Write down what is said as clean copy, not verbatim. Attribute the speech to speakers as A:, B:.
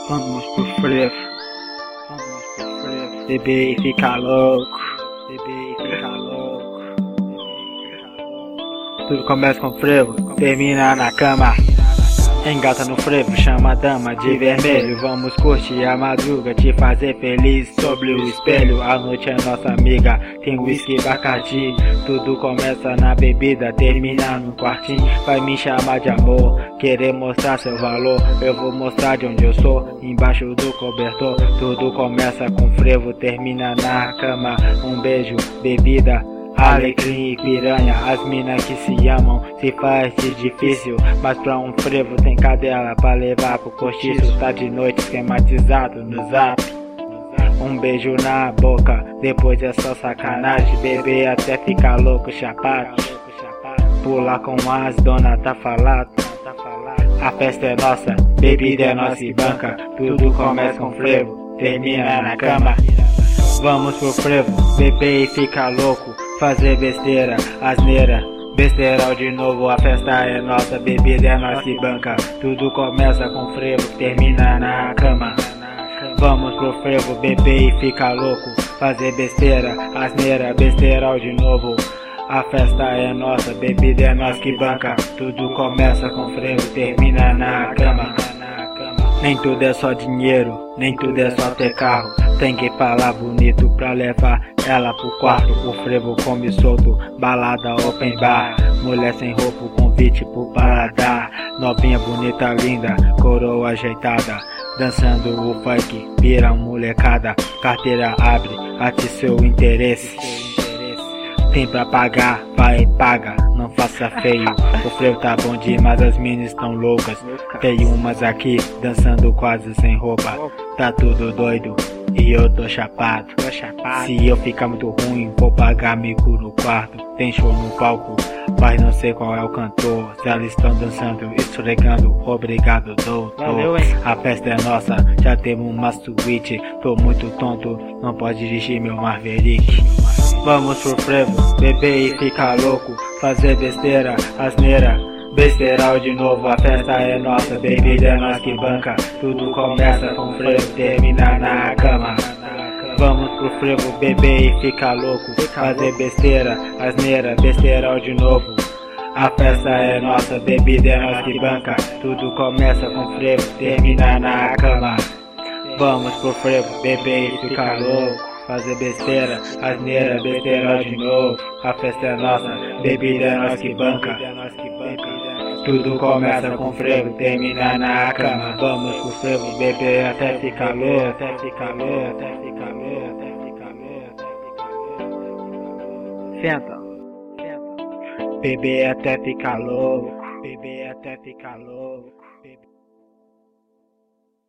A: Vamos pro frevo, beber e ficar louco, Tudo começa com frevo, termina na cama. Engata no frevo, chama a dama de vermelho. Vamos curtir a madruga, te fazer feliz sobre o espelho. A noite é nossa amiga, tem whisky, bacardi. Tudo começa na bebida, termina no quartinho. Vai me chamar de amor, querer mostrar seu valor. Eu vou mostrar de onde eu sou, embaixo do cobertor. Tudo começa com frevo, termina na cama. Um beijo, bebida, alecrim e piranha. As minas que se amam se faz de difícil, mas pra um frevo tem cadela pra levar pro cortiço. Tá de noite esquematizado no zap, um beijo na boca, depois é só sacanagem. Beber até ficar louco, chapado, pular com as dona tá falado. A festa é nossa, bebida é nossa e banca. Tudo começa com frevo, termina na cama. Vamos pro frevo, beber e ficar louco, fazer besteira, asneira, besterol de novo. A festa é nossa, bebida é nossa e banca. Tudo começa com frevo, termina na cama. Vamos pro frevo, beber e ficar louco, fazer besteira, asneira, besterol de novo. A festa é nossa, bebida é nossa que banca. Tudo começa com frevo, termina na cama. Nem tudo é só dinheiro, nem tudo é só ter carro. Tem que falar bonito pra levar ela pro quarto. O frevo come solto, balada open bar. Mulher sem roupa, convite pro paladar. Novinha bonita, linda, coroa ajeitada, dançando o funk, vira molecada. Carteira abre, ate seu interesse. Tem pra pagar, vai e paga, não faça feio. O frevo tá bom demais, as minas estão loucas. Tem umas aqui, dançando quase sem roupa. Tá tudo doido e eu tô chapado. Se eu ficar muito ruim, vou pagar mico no quarto. Tem show no palco, mas não sei qual é o cantor. Se elas estão dançando, esfregando, obrigado, doutor. A festa é nossa, já temos uma suíte. Tô muito tonto, não pode dirigir meu Maverick. Vamos pro frevo, beber e ficar louco, fazer besteira, asneira, besterol de novo. A festa é nossa, bebida é nossa que banca. Tudo começa com frevo, termina na cama. Vamos pro frevo, beber e ficar louco, fazer besteira, asneira, besterol de novo. A festa é nossa, bebida é nossa que banca. Tudo começa com frevo, termina na cama. Vamos pro frevo, beber e ficar louco, fazer besteira, asneira, besterol de novo. A festa é nossa, bebida é nossa que banca. Tudo começa com frevo, termina na cama. Vamos pro frevo, beber até ficar louco, Senta. Beber até ficar louco, beber até ficar louco.